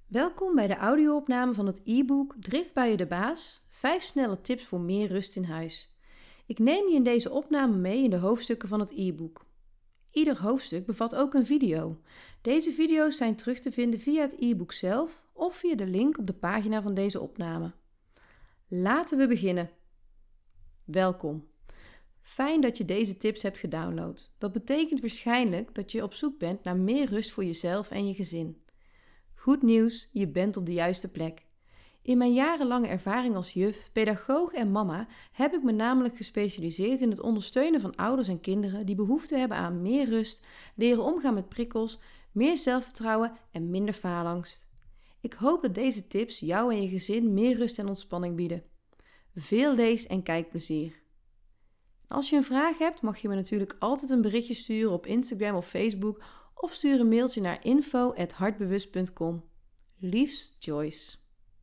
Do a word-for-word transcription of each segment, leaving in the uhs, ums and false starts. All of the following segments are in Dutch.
Welkom bij de audio-opname van het e-book Driftbuien de Baas, vijf snelle tips voor meer rust in huis. Ik neem je in deze opname mee in de hoofdstukken van het e-book. Ieder hoofdstuk bevat ook een video. Deze video's zijn terug te vinden via het e-book zelf of via de link op de pagina van deze opname. Laten we beginnen. Welkom. Fijn dat je deze tips hebt gedownload. Dat betekent waarschijnlijk dat je op zoek bent naar meer rust voor jezelf en je gezin. Goed nieuws, je bent op de juiste plek. In mijn jarenlange ervaring als juf, pedagoog en mama heb ik me namelijk gespecialiseerd in het ondersteunen van ouders en kinderen die behoefte hebben aan meer rust, leren omgaan met prikkels, meer zelfvertrouwen en minder faalangst. Ik hoop dat deze tips jou en je gezin meer rust en ontspanning bieden. Veel lees- en kijkplezier. Als je een vraag hebt, mag je me natuurlijk altijd een berichtje sturen op Instagram of Facebook of stuur een mailtje naar info at hartbewust punt com. Liefs, Joyce.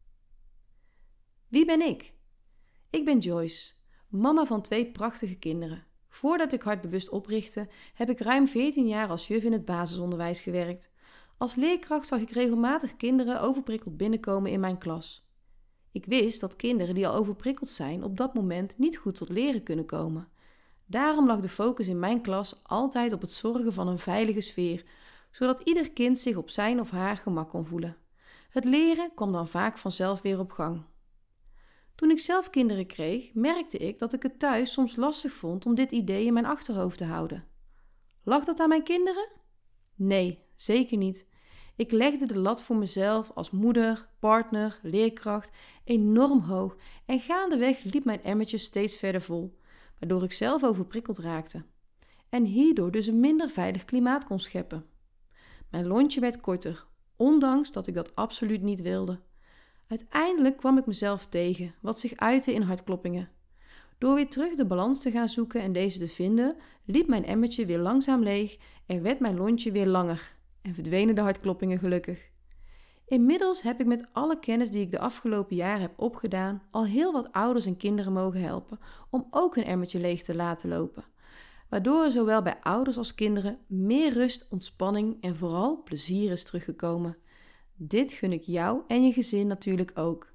Wie ben ik? Ik ben Joyce, mama van twee prachtige kinderen. Voordat ik Hartbewust oprichtte, heb ik ruim veertien jaar als juf in het basisonderwijs gewerkt. Als leerkracht zag ik regelmatig kinderen overprikkeld binnenkomen in mijn klas. Ik wist dat kinderen die al overprikkeld zijn op dat moment niet goed tot leren kunnen komen. Daarom lag de focus in mijn klas altijd op het zorgen van een veilige sfeer, zodat ieder kind zich op zijn of haar gemak kon voelen. Het leren kwam dan vaak vanzelf weer op gang. Toen ik zelf kinderen kreeg, merkte ik dat ik het thuis soms lastig vond om dit idee in mijn achterhoofd te houden. Lag dat aan mijn kinderen? Nee, zeker niet. Ik legde de lat voor mezelf als moeder, partner, leerkracht enorm hoog en gaandeweg liep mijn emmertje steeds verder vol, waardoor ik zelf overprikkeld raakte en hierdoor dus een minder veilig klimaat kon scheppen. Mijn lontje werd korter, ondanks dat ik dat absoluut niet wilde. Uiteindelijk kwam ik mezelf tegen, wat zich uitte in hartkloppingen. Door weer terug de balans te gaan zoeken en deze te vinden, liep mijn emmertje weer langzaam leeg en werd mijn lontje weer langer en verdwenen de hartkloppingen gelukkig. Inmiddels heb ik met alle kennis die ik de afgelopen jaren heb opgedaan al heel wat ouders en kinderen mogen helpen om ook hun emmertje leeg te laten lopen, waardoor er zowel bij ouders als kinderen meer rust, ontspanning en vooral plezier is teruggekomen. Dit gun ik jou en je gezin natuurlijk ook.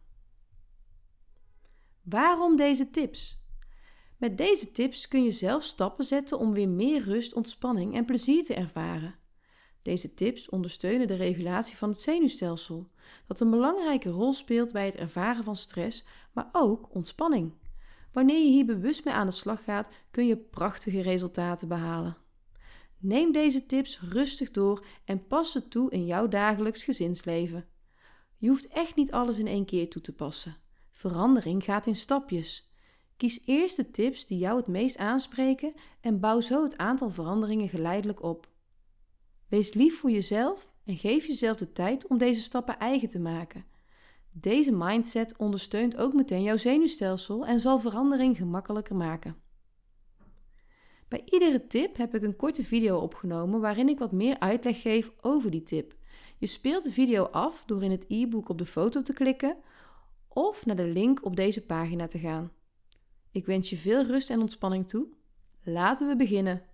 Waarom deze tips? Met deze tips kun je zelf stappen zetten om weer meer rust, ontspanning en plezier te ervaren. Deze tips ondersteunen de regulatie van het zenuwstelsel, dat een belangrijke rol speelt bij het ervaren van stress, maar ook ontspanning. Wanneer je hier bewust mee aan de slag gaat, kun je prachtige resultaten behalen. Neem deze tips rustig door en pas ze toe in jouw dagelijks gezinsleven. Je hoeft echt niet alles in één keer toe te passen. Verandering gaat in stapjes. Kies eerst de tips die jou het meest aanspreken en bouw zo het aantal veranderingen geleidelijk op. Wees lief voor jezelf en geef jezelf de tijd om deze stappen eigen te maken. Deze mindset ondersteunt ook meteen jouw zenuwstelsel en zal verandering gemakkelijker maken. Bij iedere tip heb ik een korte video opgenomen waarin ik wat meer uitleg geef over die tip. Je speelt de video af door in het e-book op de foto te klikken of naar de link op deze pagina te gaan. Ik wens je veel rust en ontspanning toe. Laten we beginnen.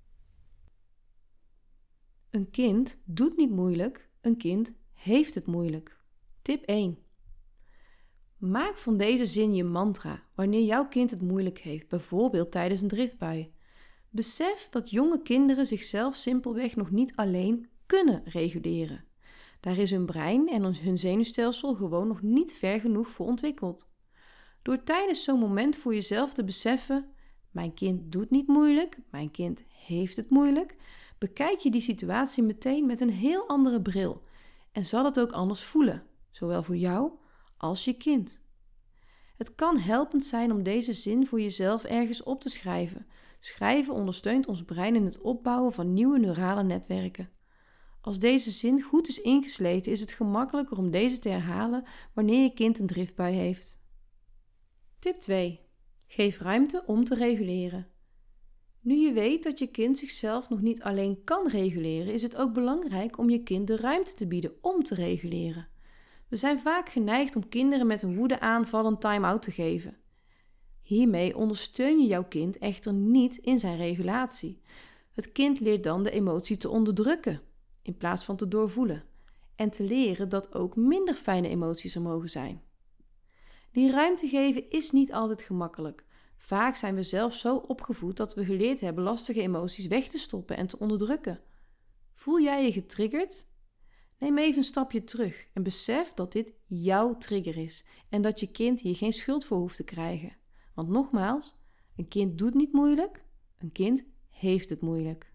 Een kind doet niet moeilijk, een kind heeft het moeilijk. Tip één. Maak van deze zin je mantra wanneer jouw kind het moeilijk heeft, bijvoorbeeld tijdens een driftbui. Besef dat jonge kinderen zichzelf simpelweg nog niet alleen kunnen reguleren. Daar is hun brein en hun zenuwstelsel gewoon nog niet ver genoeg voor ontwikkeld. Door tijdens zo'n moment voor jezelf te beseffen, mijn kind doet niet moeilijk, mijn kind heeft het moeilijk, bekijk je die situatie meteen met een heel andere bril en zal het ook anders voelen, zowel voor jou als je kind. Het kan helpend zijn om deze zin voor jezelf ergens op te schrijven. Schrijven ondersteunt ons brein in het opbouwen van nieuwe neurale netwerken. Als deze zin goed is ingesleten, is het gemakkelijker om deze te herhalen wanneer je kind een driftbui heeft. Tip twee. Geef ruimte om te reguleren. Nu je weet dat je kind zichzelf nog niet alleen kan reguleren, is het ook belangrijk om je kind de ruimte te bieden om te reguleren. We zijn vaak geneigd om kinderen met een woedeaanval een time-out te geven. Hiermee ondersteun je jouw kind echter niet in zijn regulatie. Het kind leert dan de emotie te onderdrukken in plaats van te doorvoelen. en te leren dat ook minder fijne emoties er mogen zijn. Die ruimte geven is niet altijd gemakkelijk. Vaak zijn we zelf zo opgevoed dat we geleerd hebben lastige emoties weg te stoppen en te onderdrukken. Voel jij je getriggerd? Neem even een stapje terug en besef dat dit jouw trigger is en dat je kind hier geen schuld voor hoeft te krijgen. Want nogmaals, een kind doet niet moeilijk, een kind heeft het moeilijk.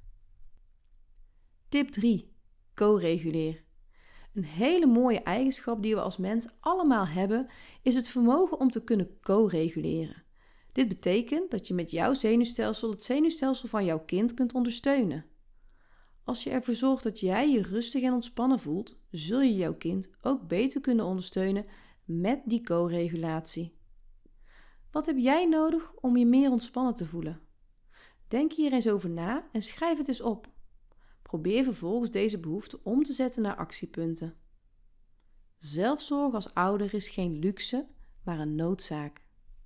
Tip drie. Co-reguleer. Een hele mooie eigenschap die we als mens allemaal hebben, is het vermogen om te kunnen co-reguleren. Dit betekent dat je met jouw zenuwstelsel het zenuwstelsel van jouw kind kunt ondersteunen. Als je ervoor zorgt dat jij je rustig en ontspannen voelt, zul je jouw kind ook beter kunnen ondersteunen met die co-regulatie. Wat heb jij nodig om je meer ontspannen te voelen? Denk hier eens over na en schrijf het eens op. Probeer vervolgens deze behoefte om te zetten naar actiepunten. Zelfzorg als ouder is geen luxe, maar een noodzaak.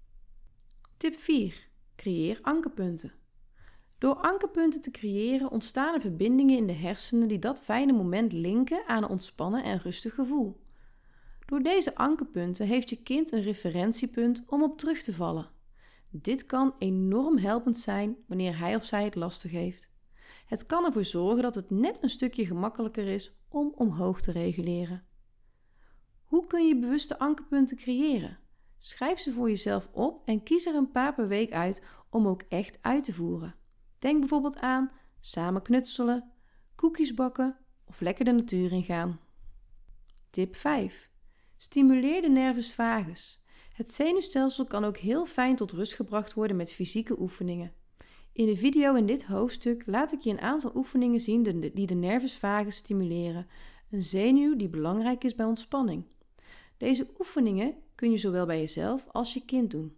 Tip vier. Creëer ankerpunten. Door ankerpunten te creëren ontstaan er verbindingen in de hersenen die dat fijne moment linken aan een ontspannen en rustig gevoel. Door deze ankerpunten heeft je kind een referentiepunt om op terug te vallen. Dit kan enorm helpend zijn wanneer hij of zij het lastig heeft. Het kan ervoor zorgen dat het net een stukje gemakkelijker is om omhoog te reguleren. Hoe kun je bewuste ankerpunten creëren? Schrijf ze voor jezelf op en kies er een paar per week uit om ook echt uit te voeren. Denk bijvoorbeeld aan samen knutselen, koekjes bakken of lekker de natuur ingaan. Tip vijf. Stimuleer de nervus vagus. Het zenuwstelsel kan ook heel fijn tot rust gebracht worden met fysieke oefeningen. In de video in dit hoofdstuk laat ik je een aantal oefeningen zien die de nervus vagus stimuleren, een zenuw die belangrijk is bij ontspanning. Deze oefeningen kun je zowel bij jezelf als je kind doen.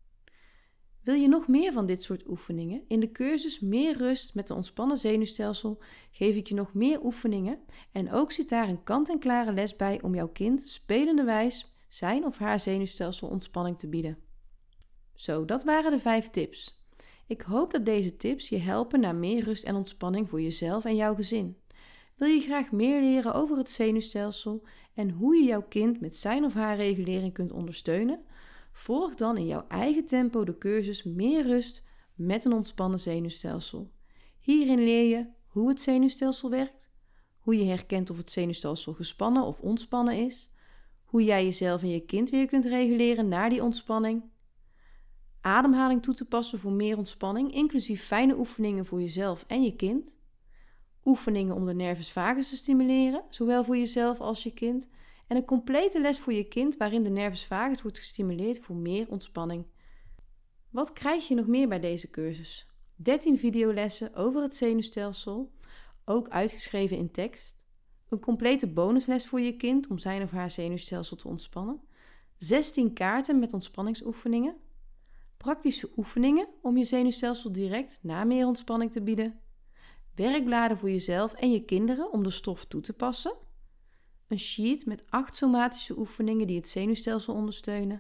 Wil je nog meer van dit soort oefeningen? In de cursus Meer rust met een ontspannen zenuwstelsel geef ik je nog meer oefeningen en ook zit daar een kant-en-klare les bij om jouw kind spelenderwijs zijn of haar zenuwstelsel ontspanning te bieden. Zo, dat waren de vijf tips. Ik hoop dat deze tips je helpen naar meer rust en ontspanning voor jezelf en jouw gezin. Wil je graag meer leren over het zenuwstelsel en hoe je jouw kind met zijn of haar regulering kunt ondersteunen? Volg dan in jouw eigen tempo de cursus Meer rust met een ontspannen zenuwstelsel. Hierin leer je hoe het zenuwstelsel werkt, hoe je herkent of het zenuwstelsel gespannen of ontspannen is, hoe jij jezelf en je kind weer kunt reguleren naar die ontspanning, ademhaling toe te passen voor meer ontspanning, inclusief fijne oefeningen voor jezelf en je kind, oefeningen om de nervus vagus te stimuleren, zowel voor jezelf als je kind, en een complete les voor je kind waarin de nervus vagus wordt gestimuleerd voor meer ontspanning. Wat krijg je nog meer bij deze cursus? dertien videolessen over het zenuwstelsel, ook uitgeschreven in tekst, een complete bonusles voor je kind om zijn of haar zenuwstelsel te ontspannen, zestien kaarten met ontspanningsoefeningen, praktische oefeningen om je zenuwstelsel direct na meer ontspanning te bieden, werkbladen voor jezelf en je kinderen om de stof toe te passen, een sheet met acht somatische oefeningen die het zenuwstelsel ondersteunen,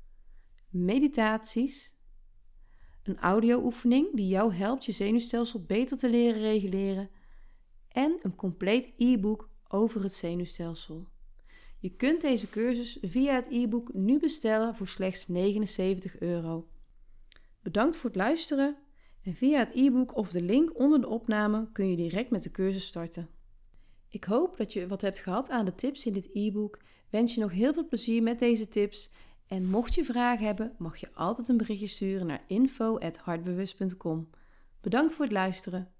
meditaties, een audio-oefening die jou helpt je zenuwstelsel beter te leren reguleren en een compleet e-book over het zenuwstelsel. Je kunt deze cursus via het e-book nu bestellen voor slechts negenenzeventig euro. Bedankt voor het luisteren en via het e-book of de link onder de opname kun je direct met de cursus starten. Ik hoop dat je wat hebt gehad aan de tips in dit e-book. Wens je nog heel veel plezier met deze tips en mocht je vragen hebben, mag je altijd een berichtje sturen naar info at hartbewust punt com. Bedankt voor het luisteren.